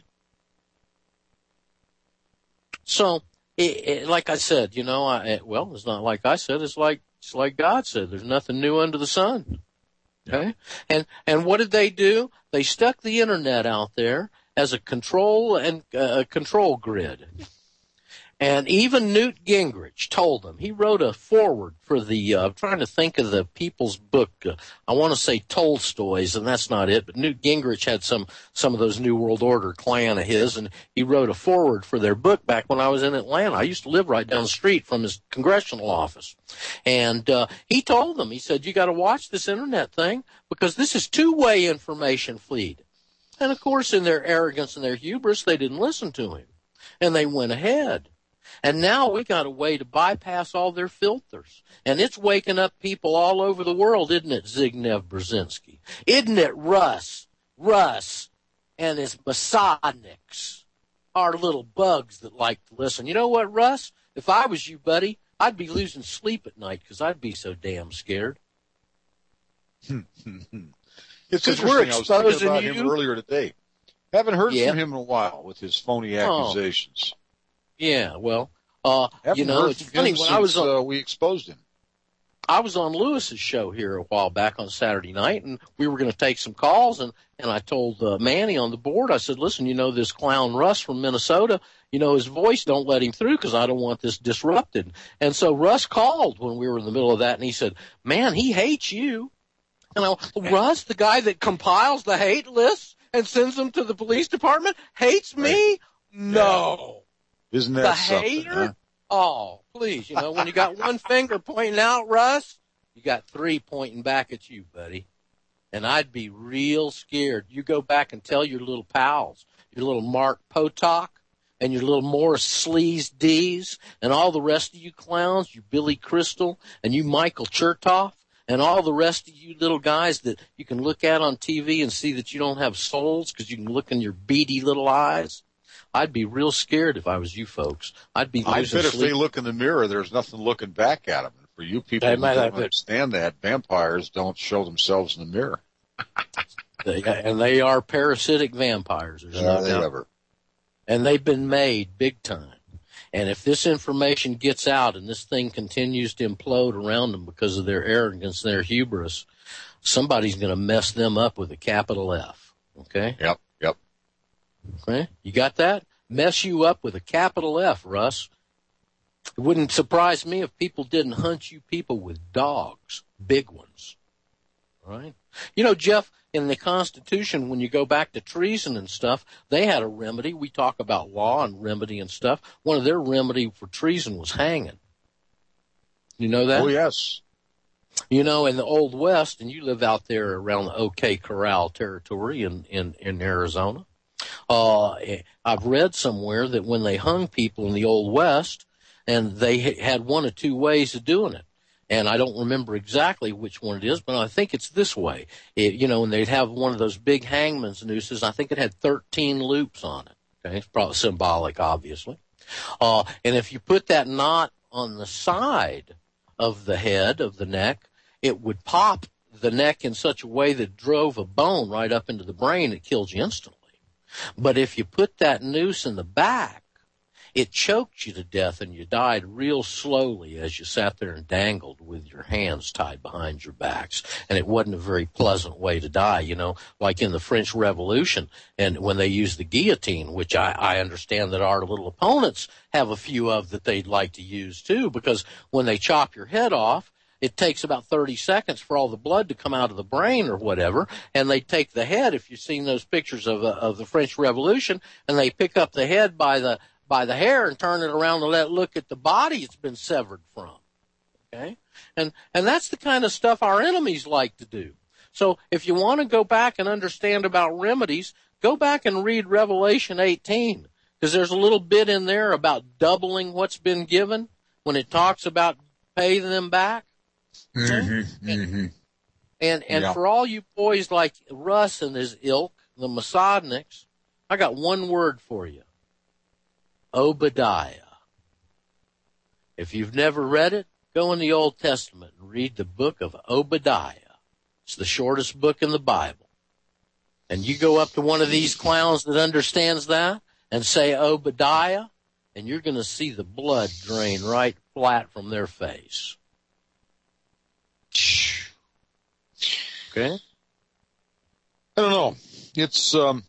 So, It, it, like I said, you know, I, it, well, it's not like I said. It's like it's like God said. There's nothing new under the sun. Okay, and and what did they do? They stuck the internet out there as a control and uh, a control grid. And even Newt Gingrich told them. He wrote a foreword for the, uh, I'm trying to think of the people's book. Uh, I want to say Tolstoy's, and that's not it. But Newt Gingrich had some, some of those New World Order clan of his, and he wrote a foreword for their book back when I was in Atlanta. I used to live right down the street from his congressional office. And, uh, he told them, he said, you got to watch this internet thing because this is two-way information feed. And of course, in their arrogance and their hubris, they didn't listen to him. And they went ahead. And now we got a way to bypass all their filters. And it's waking up people all over the world, isn't it, Zbigniew Brzezinski? Isn't it Russ? Russ and his Masonics are little bugs that like to listen. You know what, Russ? If I was you, buddy, I'd be losing sleep at night because I'd be so damn scared. It's interesting. We're I was thinking exposing about you. him earlier today. Haven't heard Yeah. from him in a while with his phony Oh. accusations. Yeah, well, uh, Haven't you know, heard it's from funny him when I was since, on, uh, we exposed him. I was on Lewis's show here a while back on Saturday night, and we were going to take some calls, and, and I told uh, Manny on the board, I said, listen, you know, this clown Russ from Minnesota, you know, his voice, don't let him through because I don't want this disrupted. And so Russ called when we were in the middle of that, and he said, man, he hates you. And I went, Russ, the guy that compiles the hate lists and sends them to the police department, hates me? Right. No. Isn't that The something, hater? huh? Oh, please, you know, when you got one finger pointing out, Russ, you got three pointing back at you, buddy. And I'd be real scared. You go back and tell your little pals, your little Mark Potok and your little Morris Sleaze D's and all the rest of you clowns, you Billy Crystal and you Michael Chertoff and all the rest of you little guys that you can look at on T V and see that you don't have souls because you can look in your beady little eyes. I'd be real scared if I was you folks. I'd be I losing bet if sleep. they look in the mirror, there's nothing looking back at them. For you people They who might don't have it. understand that, vampires don't show themselves in the mirror. They, and they are parasitic vampires. There's no Are they doubt. ever? And they've been made big time. And if this information gets out and this thing continues to implode around them because of their arrogance and their hubris, somebody's going to mess them up with a capital F. Okay? Yep, yep. Okay? You got that? Mess you up with a capital F, Russ. It wouldn't surprise me if people didn't hunt you people with dogs, big ones. All right? You know, Jeff, in the Constitution, when you go back to treason and stuff, they had a remedy. We talk about law and remedy and stuff. One of their remedy for treason was hanging. You know that? Oh, yes. You know, in the Old West, and you live out there around the OK Corral territory in, in, in Arizona, uh, I've read somewhere that when they hung people in the Old West, and they had one or two ways of doing it. And I don't remember exactly which one it is, but I think it's this way. It, you know, and they'd have one of those big hangman's nooses. I think it had thirteen loops on it. Okay, it's probably symbolic, obviously. Uh, and if you put that knot on the side of the head, of the neck, it would pop the neck in such a way that it drove a bone right up into the brain. It killed you instantly. But if you put that noose in the back, it choked you to death and you died real slowly as you sat there and dangled with your hands tied behind your backs. And it wasn't a very pleasant way to die, you know, like in the French Revolution and when they used the guillotine, which I, I understand that our little opponents have a few of that they'd like to use too, because when they chop your head off, it takes about thirty seconds for all the blood to come out of the brain or whatever, and they take the head, if you've seen those pictures of, uh, of the French Revolution, and they pick up the head by the by the hair and turn it around and let it look at the body it's been severed from. Okay? And, and that's the kind of stuff our enemies like to do. So if you want to go back and understand about remedies, go back and read Revelation eighteen, because there's a little bit in there about doubling what's been given when it talks about paying them back. Okay? Mm-hmm, mm-hmm. And, and Yeah. for all you boys like Russ and his ilk, the Masonics, I got one word for you. Obadiah. If you've never read it, go in the Old Testament and read the book of Obadiah. It's the shortest book in the Bible. And you go up to one of these clowns that understands that and say Obadiah, and you're going to see the blood drain right flat from their face. Okay? I don't know. It's, um,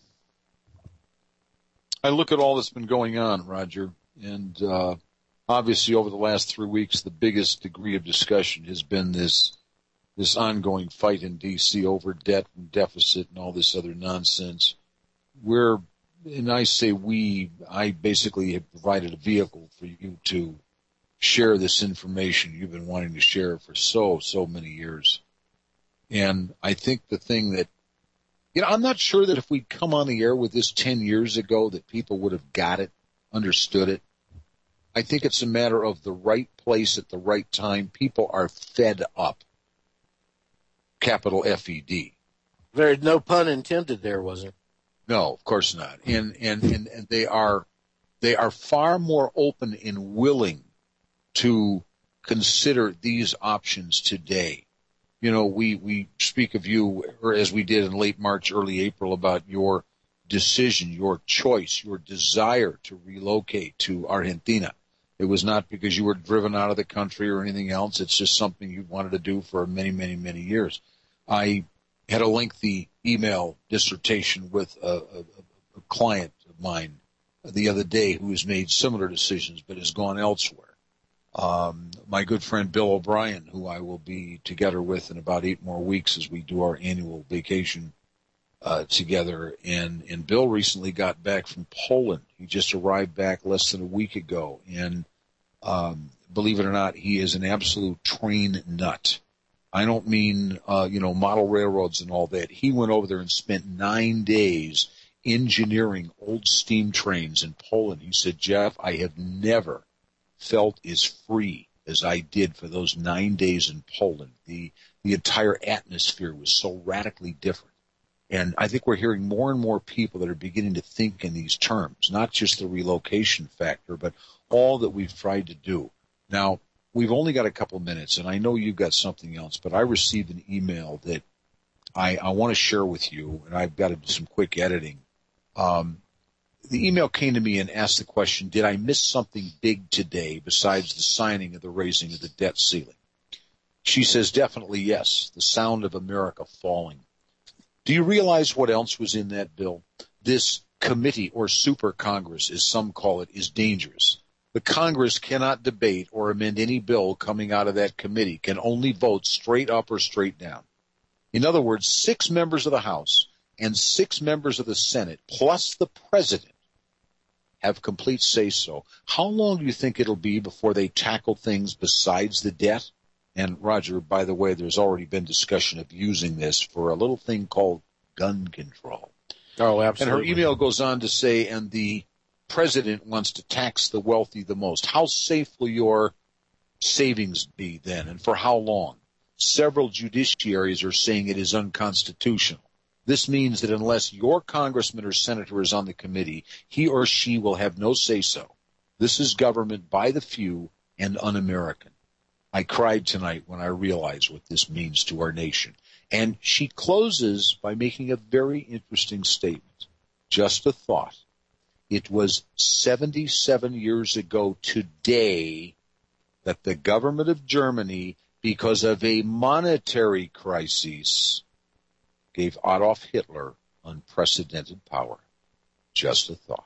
I look at all that's been going on, Roger, and, uh, obviously over the last three weeks, the biggest degree of discussion has been this, this ongoing fight in D C over debt and deficit and all this other nonsense. We're, and I say we, I basically have provided a vehicle for you to share this information you've been wanting to share for so, so many years. And I think the thing that, you know, I'm not sure that if we'd come on the air with this ten years ago that people would have got it, understood it. I think it's a matter of the right place at the right time. People are fed up. Capital F E D. There's no pun intended there, was there? No, of course not. And, and, and, and they are, they are far more open and willing to consider these options today. You know, we, we speak of you, or as we did in late March, early April, about your decision, your choice, your desire to relocate to Argentina. It was not because you were driven out of the country or anything else. It's just something you wanted to do for many, many, many years. I had a lengthy email dissertation with a, a, a client of mine the other day who has made similar decisions but has gone elsewhere. Um, my good friend Bill O'Brien, who I will be together with in about eight more weeks as we do our annual vacation uh, together. And, and Bill recently got back from Poland. He just arrived back less than a week ago. And um, believe it or not, he is an absolute train nut. I don't mean, uh, you know, model railroads and all that. He went over there and spent nine days engineering old steam trains in Poland. He said, Jeff, I have never felt as free as I did for those nine days in Poland. The, the entire atmosphere was so radically different. And I think we're hearing more and more people that are beginning to think in these terms, not just the relocation factor, but all that we've tried to do. Now, we've only got a couple minutes, and I know you've got something else, but I received an email that I, I want to share with you, and I've got to do some quick editing. Um, the email came to me and asked the question, did I miss something big today besides the signing of the raising of the debt ceiling? She says, definitely yes, the sound of America falling. Do you realize what else was in that bill? This committee, or super Congress, as some call it, is dangerous. The Congress cannot debate or amend any bill coming out of that committee, can only vote straight up or straight down. In other words, six members of the House and six members of the Senate, plus the President, have complete say-so. How long do you think it'll be before they tackle things besides the debt? And, Roger, by the way, there's already been discussion of using this for a little thing called gun control. Oh, absolutely. And her email goes on to say, and the President wants to tax the wealthy the most. How safe will your savings be then, and for how long? Several judiciaries are saying it is unconstitutional. This means that unless your congressman or senator is on the committee, he or she will have no say-so. This is government by the few and un-American. I cried tonight when I realized what this means to our nation. And she closes by making a very interesting statement. Just a thought. It was seventy-seven years ago today that the government of Germany, because of a monetary crisis, gave Adolf Hitler unprecedented power. Just a thought.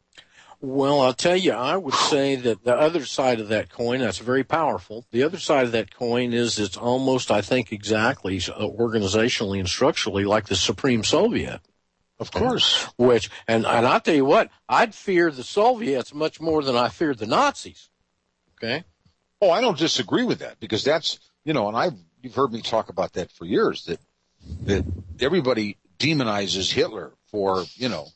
Well, I'll tell you, I would say that the other side of that coin, that's very powerful. The other side of that coin is it's almost, I think, exactly organizationally and structurally like the Supreme Soviet. Of course. Which, and, and I'll tell you what, I'd fear the Soviets much more than I feared the Nazis. Okay? Oh, I don't disagree with that, because that's, you know, and I've, you've heard me talk about that for years, that, that everybody demonizes Hitler for, you know,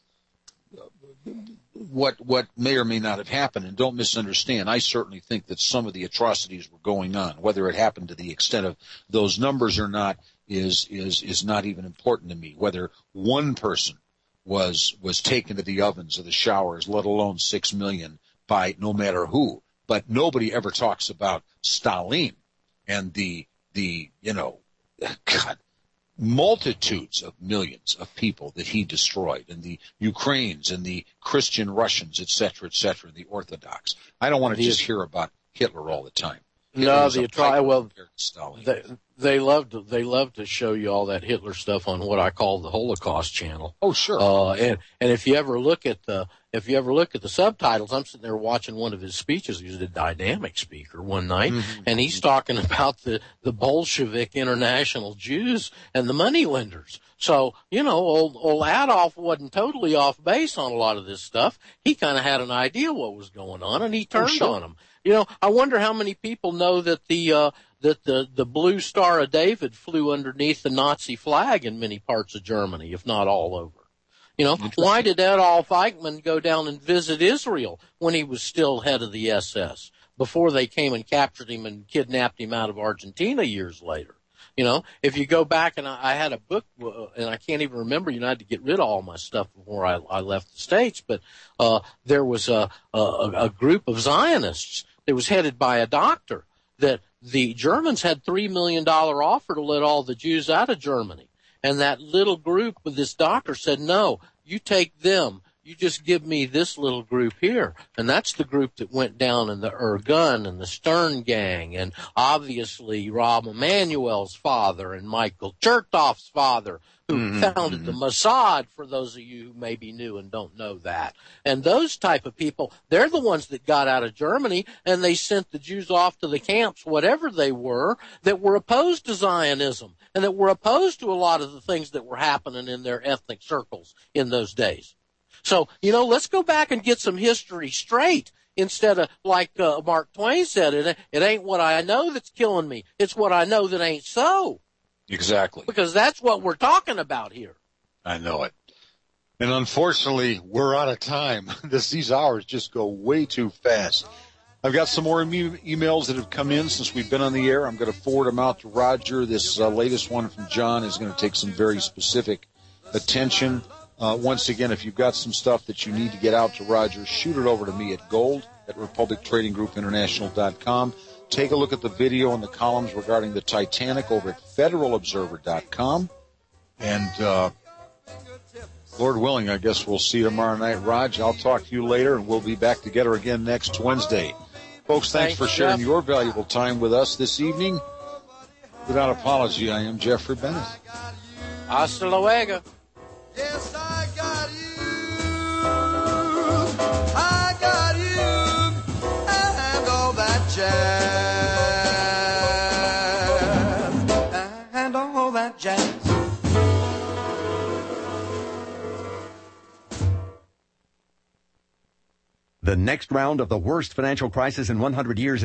what what may or may not have happened. And don't misunderstand, I certainly think that some of the atrocities were going on. Whether it happened to the extent of those numbers or not is is is not even important to me. Whether one person was was taken to the ovens or the showers, let alone six million, by no matter who. But nobody ever talks about Stalin and the the you know, God, multitudes of millions of people that he destroyed, and the Ukrainians and the Christian Russians, et cetera, et cetera, the Orthodox. I don't want to just hear about Hitler all the time. No, the atro- well, they, they love to they love to show you all that Hitler stuff on what I call the Holocaust channel. Oh, sure. Uh, and and if you ever look at the if you ever look at the subtitles, I'm sitting there watching one of his speeches. He was a dynamic speaker one night, mm-hmm. and he's talking about the the Bolshevik international Jews and the moneylenders. So, you know, old, old Adolf wasn't totally off base on a lot of this stuff. He kind of had an idea what was going on, and he turned oh, sure. on them. You know, I wonder how many people know that the uh, that the, the Blue Star of David flew underneath the Nazi flag in many parts of Germany, if not all over. You know, why did Adolf Eichmann go down and visit Israel when he was still head of the S S before they came and captured him and kidnapped him out of Argentina years later? You know, if you go back, and I, I had a book, uh, and I can't even remember, you know, I had to get rid of all my stuff before I, I left the States, but uh, there was a, a, a group of Zionists that was headed by a doctor that the Germans had three million dollars offer to let all the Jews out of Germany. And that little group with this doctor said, no, you take them. You just give me this little group here. And that's the group that went down in the Irgun and the Stern Gang, and obviously Rob Emanuel's father and Michael Chertoff's father, who mm-hmm. founded the Mossad, for those of you who maybe knew and don't know that. And those type of people, they're the ones that got out of Germany, and they sent the Jews off to the camps, whatever they were, that were opposed to Zionism and that were opposed to a lot of the things that were happening in their ethnic circles in those days. So, you know, let's go back and get some history straight instead of, like uh, Mark Twain said, it, it ain't what I know that's killing me. It's what I know that ain't so. Exactly. Because that's what we're talking about here. I know it. And unfortunately, we're out of time. this, these hours just go way too fast. I've got some more e- emails that have come in since we've been on the air. I'm going to forward them out to Roger. This uh, latest one from John is going to take some very specific attention. Uh, once again, if you've got some stuff that you need to get out to Roger, shoot it over to me at gold at republic trading group international dot com. Take a look at the video and the columns regarding the Titanic over at federal observer dot com. And, uh, Lord willing, I guess we'll see you tomorrow night. Raj, I'll talk to you later, and we'll be back together again next Wednesday. Folks, thanks, thanks for sharing Jeff. your valuable time with us this evening. Without apology, I am Jeffrey Bennett. Hasta luego. Yes, I got you. I got you. And all that jazz. And all that jazz. The next round of the worst financial crisis in one hundred years